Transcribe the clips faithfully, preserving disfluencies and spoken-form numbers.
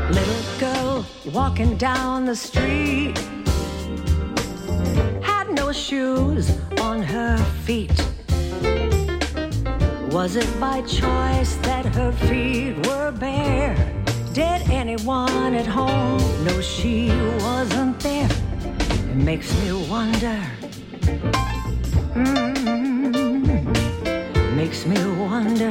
Little girl walking down the street had no shoes on her feet. Was it by choice that her feet were bare? Did anyone at home know she wasn't there? It makes me wonder. Mm-hmm. Makes me wonder.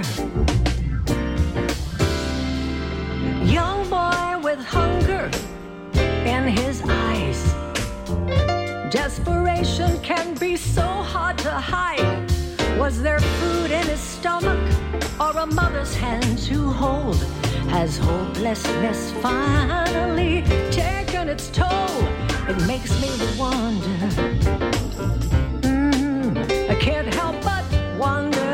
Young boy with hunger in his eyes. Desperation can be so hard to hide. Was there food in his stomach or a mother's hand to hold? Has hopelessness finally taken its toll? It makes me wonder. Mm, I can't help but wonder.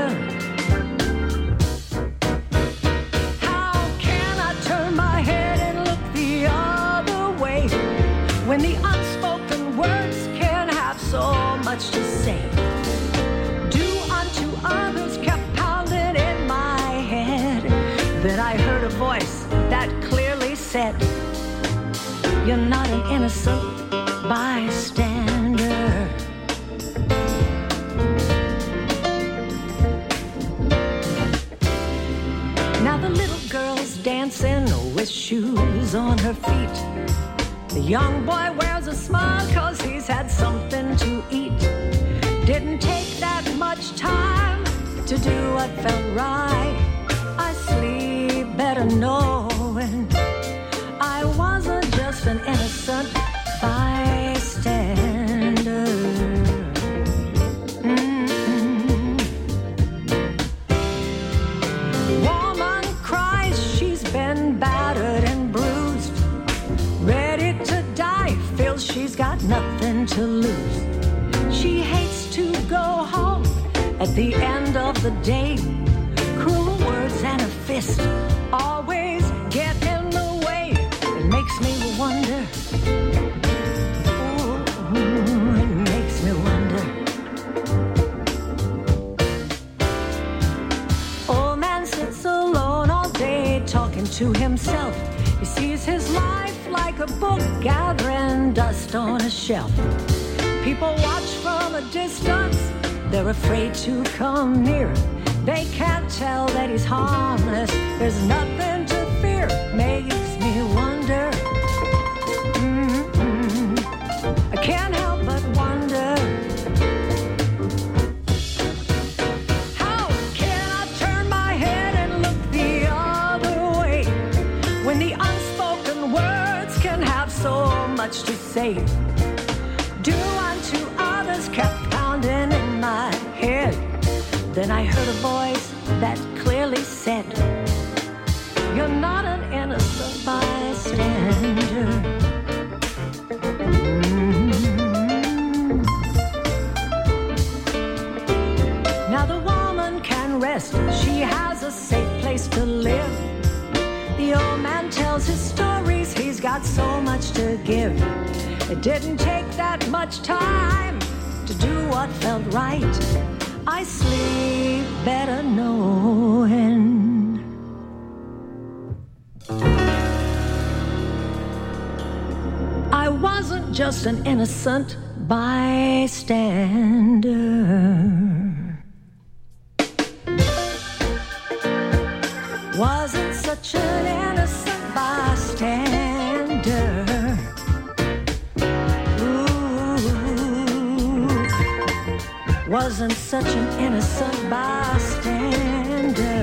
How can I turn my head and look the other way when the unspoken words can have so much to say? Others kept pounding in my head. Then I heard a voice that clearly said, you're not an innocent bystander. Now the little girl's dancing with shoes on her feet. The young boy wears a smile 'cause he's had something to eat. Didn't take that much time to do what felt right. I sleep better knowing I wasn't just an innocent bystander. Mm-hmm. Woman cries she's been battered and bruised, ready to die, feels she's got nothing to lose. She hates to go home at the end of the day. Cruel words and a fist always get in the way. It makes me wonder. Ooh, it makes me wonder. Old man sits alone all day talking to himself. He sees his life like a book gathering dust on a shelf. People watch from a distance. They're afraid to come near. They can't tell that he's harmless. There's nothing to fear. Makes me wonder. Mm-hmm. I can't help but wonder. How can I turn my head and look the other way when the unspoken words can have so much to say? Do unto others kept pounding in my head. Then I heard a voice that clearly said, you're not an innocent bystander. Mm-hmm. Now the woman can rest. She has a safe place to live. The old man tells his stories. He's got so much to give. It didn't take that much time to do what felt right. I sleep better knowing I wasn't just an innocent bystander. Wasn't such an innocent bystander. Wasn't such an innocent bystander.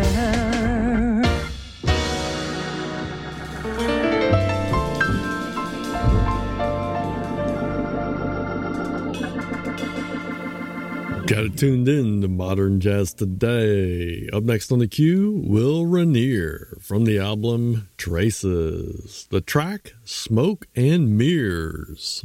Got it tuned in to Modern Jazz Today. Up next on the queue, Will Rainier from the album Traces. The track, Smoke and Mirrors.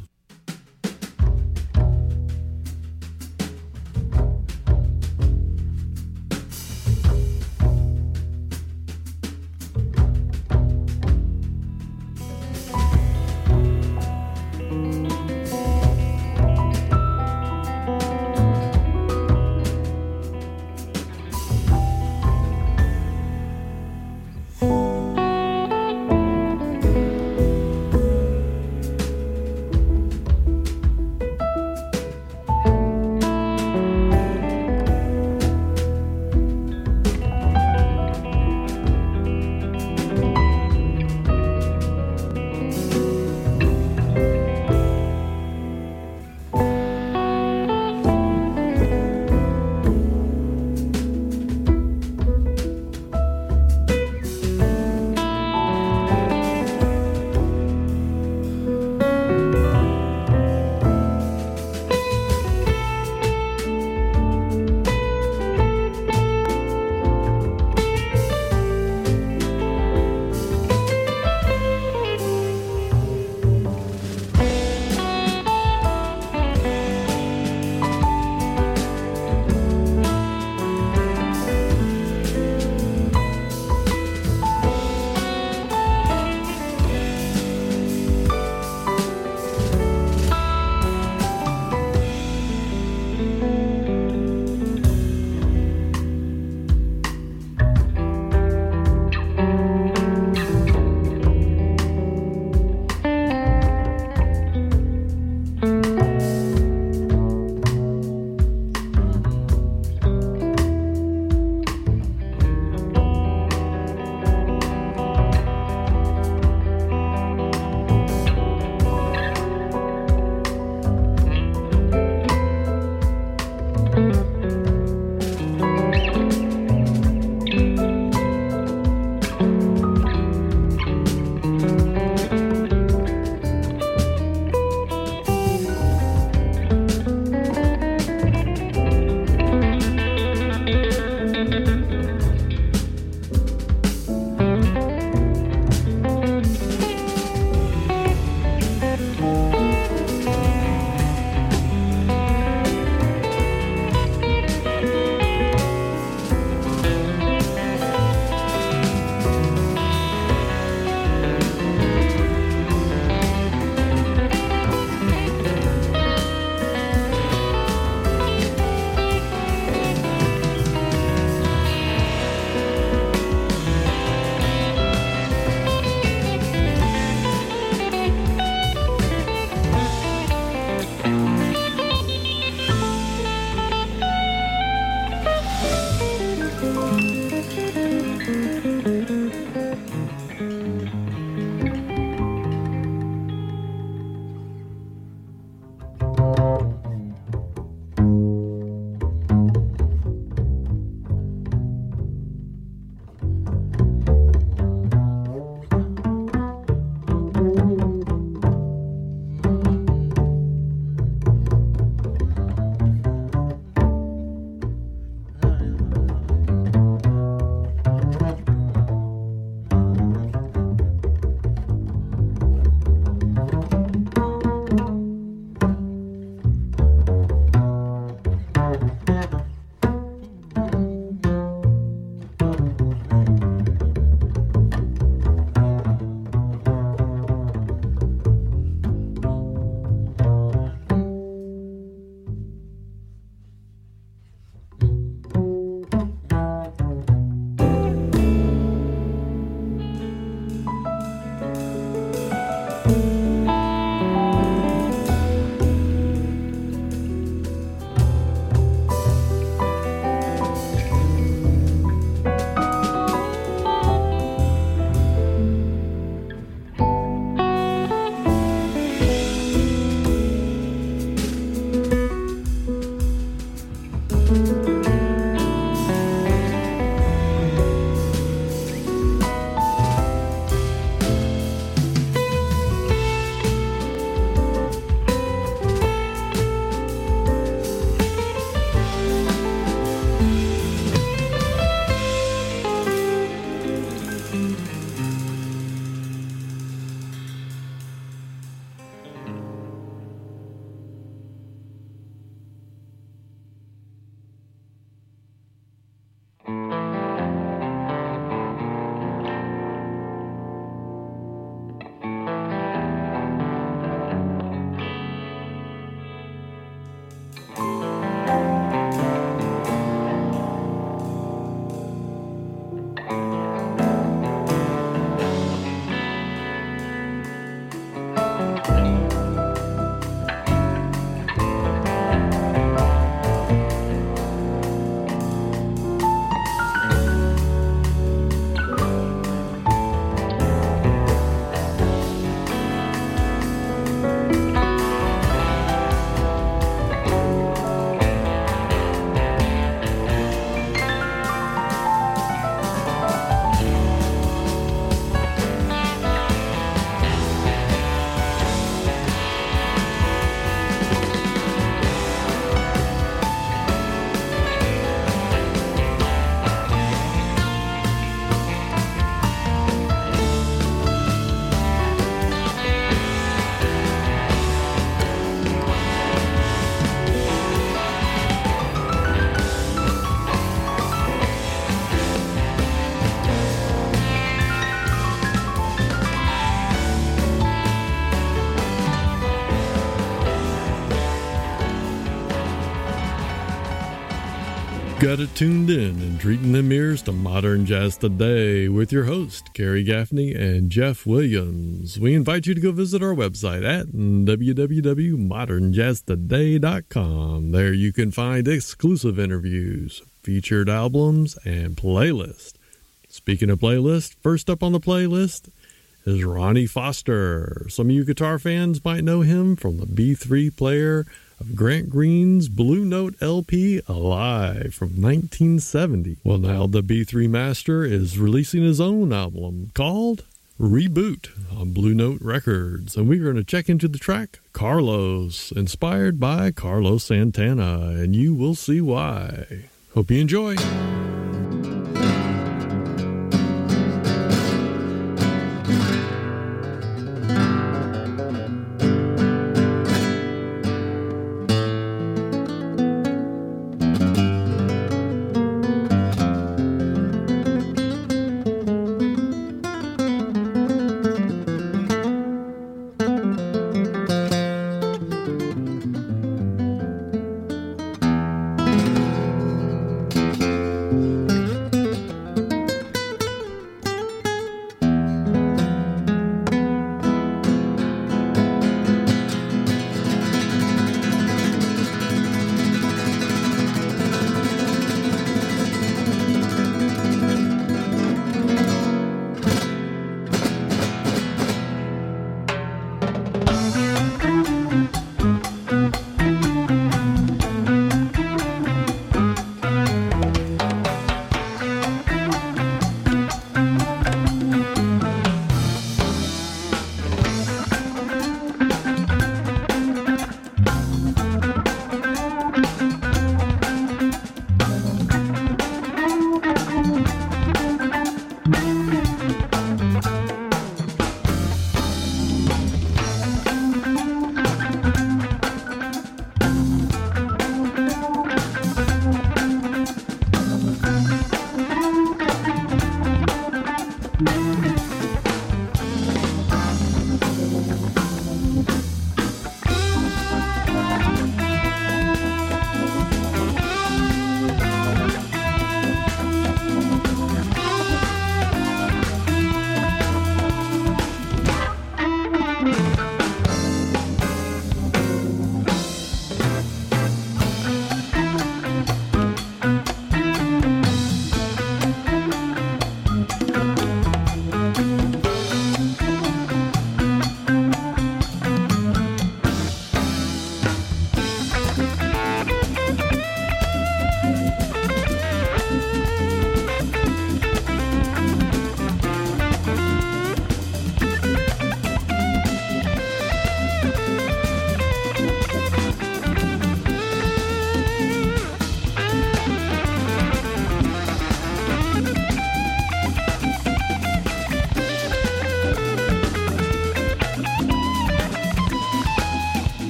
Got it tuned in and treating them ears to Modern Jazz Today with your host, Gary Gaffney and Jeff Williams. We invite you to go visit our website at w w w dot modern jazz today dot com. There you can find exclusive interviews, featured albums, and playlists. Speaking of playlist, first up on the playlist is Ronnie Foster. Some of you guitar fans might know him from the B three player of Grant Green's Blue Note L P Alive from nineteen seventy. Well, now the B three Master is releasing his own album called Reboot on Blue Note Records, and we're going to check into the track Carlos, inspired by Carlos Santana, and you will see why. Hope you enjoy.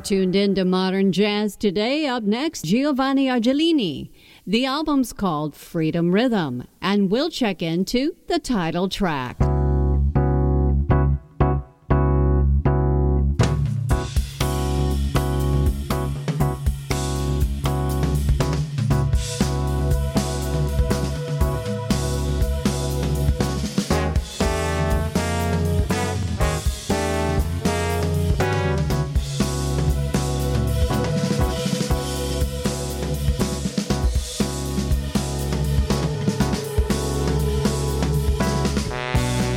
tuned in to Modern Jazz today. Up next, Giovanni Argelini. The album's called Freedom Rhythm, and we'll check into the title track. Thank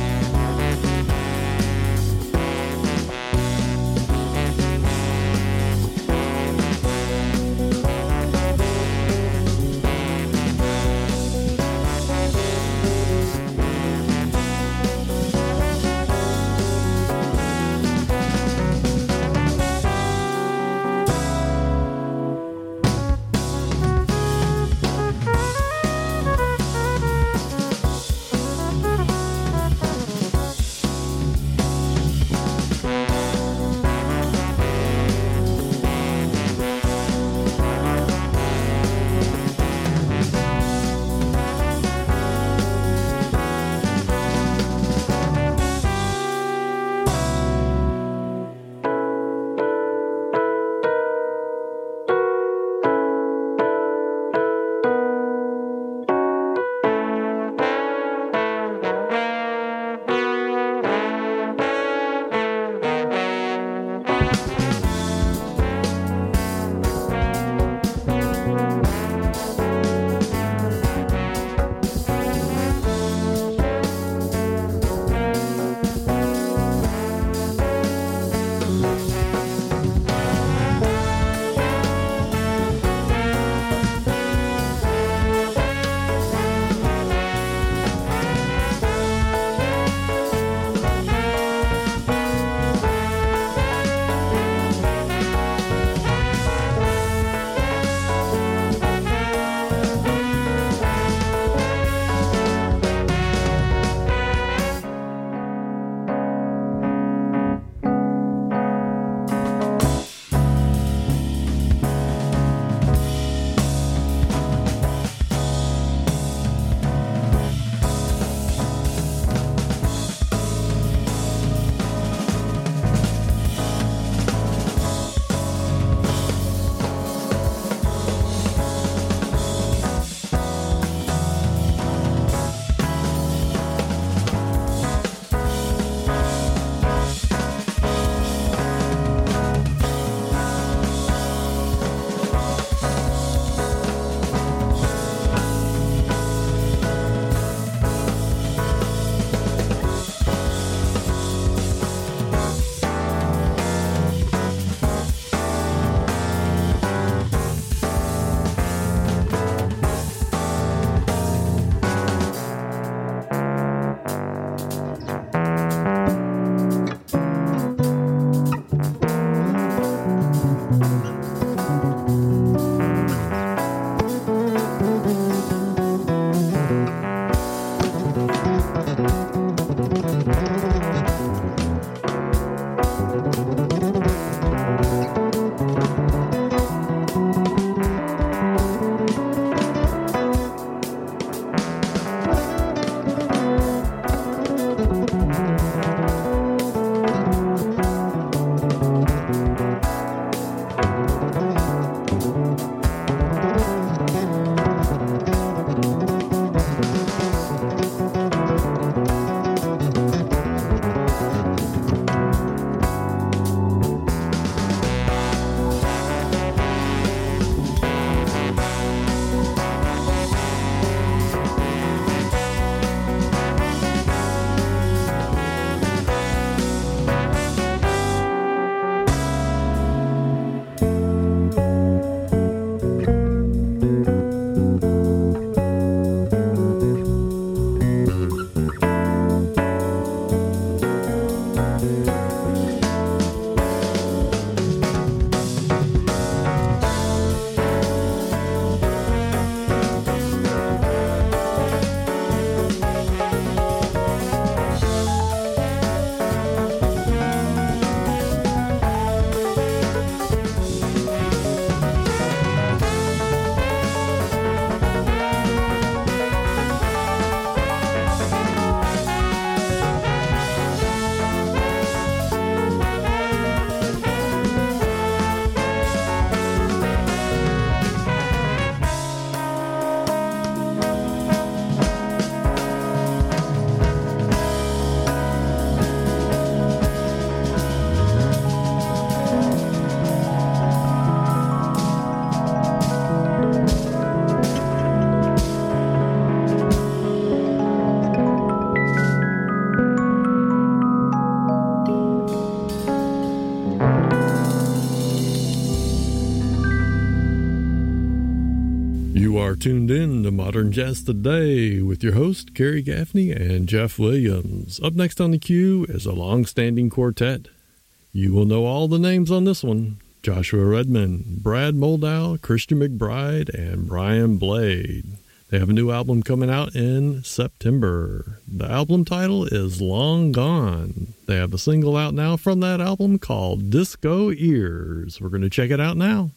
You are tuned in to Modern Jazz Today with your host, Kerry Gaffney and Jeff Williams. Up next on the queue is a long-standing quartet. You will know all the names on this one. Joshua Redman, Brad Moldow, Christian McBride, and Brian Blade. They have a new album coming out in September. The album title is Long Gone. They have a single out now from that album called Disco Ears. We're going to check it out now.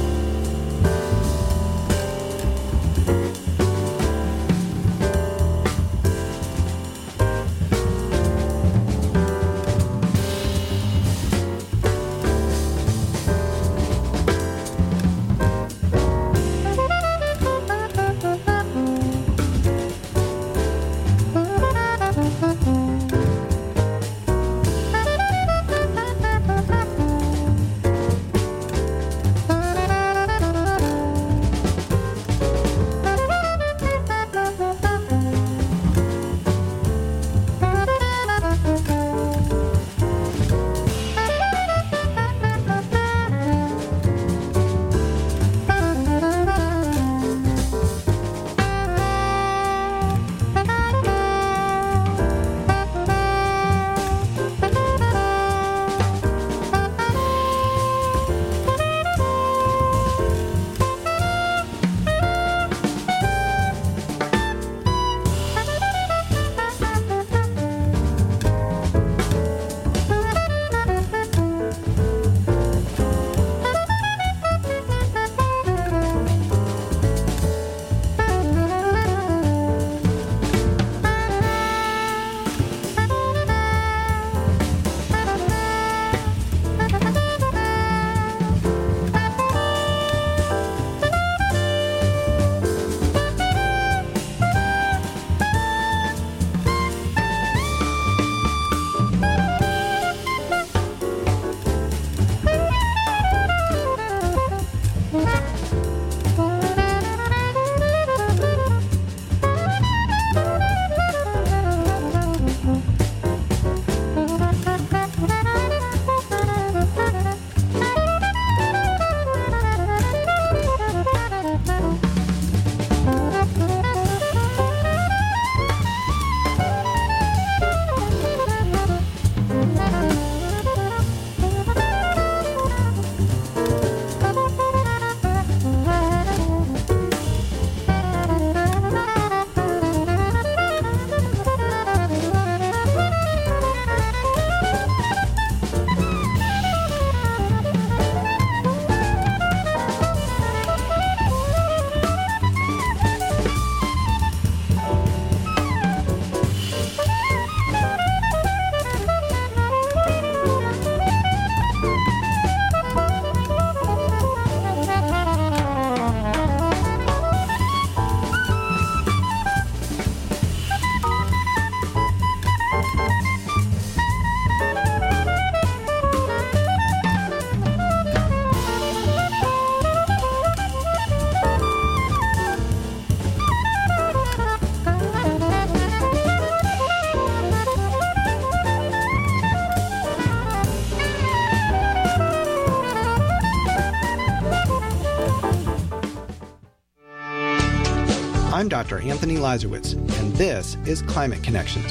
I'm Doctor Anthony Lazarowitz, and this is Climate Connections.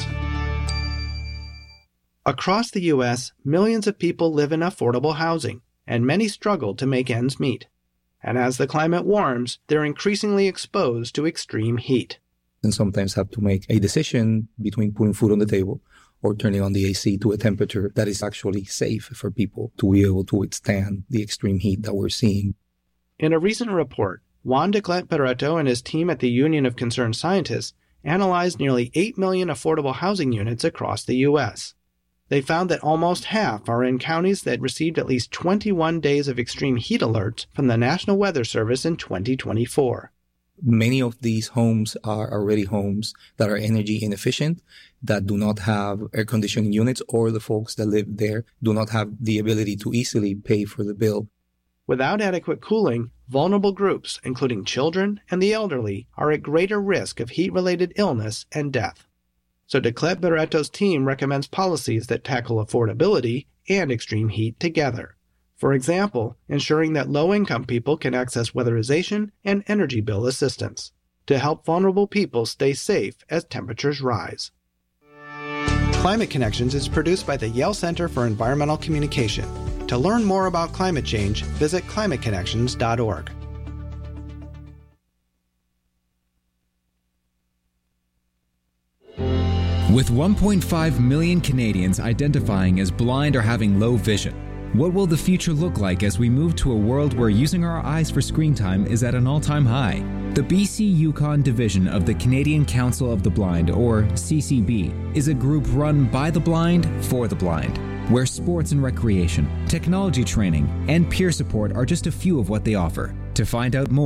Across the U S, millions of people live in affordable housing, and many struggle to make ends meet. And as the climate warms, they're increasingly exposed to extreme heat. And sometimes have to make a decision between putting food on the table or turning on the A C to a temperature that is actually safe for people to be able to withstand the extreme heat that we're seeing. In a recent report, Juan de Clet Barreto and his team at the Union of Concerned Scientists analyzed nearly eight million affordable housing units across the U S. They found that almost half are in counties that received at least twenty-one days of extreme heat alerts from the National Weather Service in twenty twenty-four. Many of these homes are already homes that are energy inefficient, that do not have air conditioning units, or the folks that live there do not have the ability to easily pay for the bill. Without adequate cooling, vulnerable groups, including children and the elderly, are at greater risk of heat-related illness and death. So de Clet Barreto's team recommends policies that tackle affordability and extreme heat together. For example, ensuring that low-income people can access weatherization and energy bill assistance to help vulnerable people stay safe as temperatures rise. Climate Connections is produced by the Yale Center for Environmental Communication. To learn more about climate change, visit climate connections dot org. With one point five million Canadians identifying as blind or having low vision, what will the future look like as we move to a world where using our eyes for screen time is at an all-time high? The B C Yukon division of the Canadian Council of the Blind, or C C B, is a group run by the blind for the blind, where sports and recreation, technology training, and peer support are just a few of what they offer. To find out more,